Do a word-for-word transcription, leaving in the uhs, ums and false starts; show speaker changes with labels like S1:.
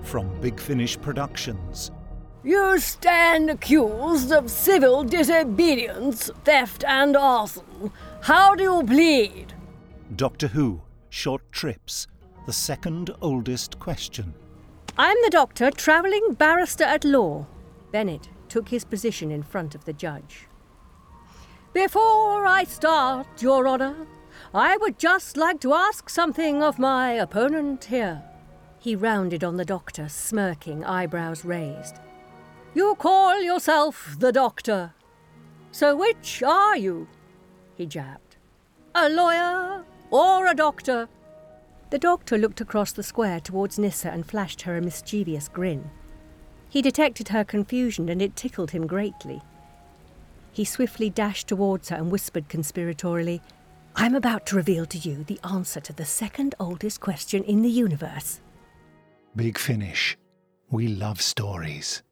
S1: from Big Finish Productions.
S2: You stand accused of civil disobedience, theft and arson. How do you plead?
S1: Doctor Who, Short Trips, the second oldest question.
S2: I'm the Doctor, travelling barrister at law. Bennett took his position in front of the judge. Before I start, Your Honour, I would just like to ask something of my opponent here. He rounded on the Doctor, smirking, eyebrows raised. You call yourself the Doctor. So which are you? He jabbed. A lawyer or a doctor? The Doctor looked across the square towards Nyssa and flashed her a mischievous grin. He detected her confusion and it tickled him greatly. He swiftly dashed towards her and whispered conspiratorially, I'm about to reveal to you the answer to the second oldest question in the universe.
S1: Big Finish. We love stories.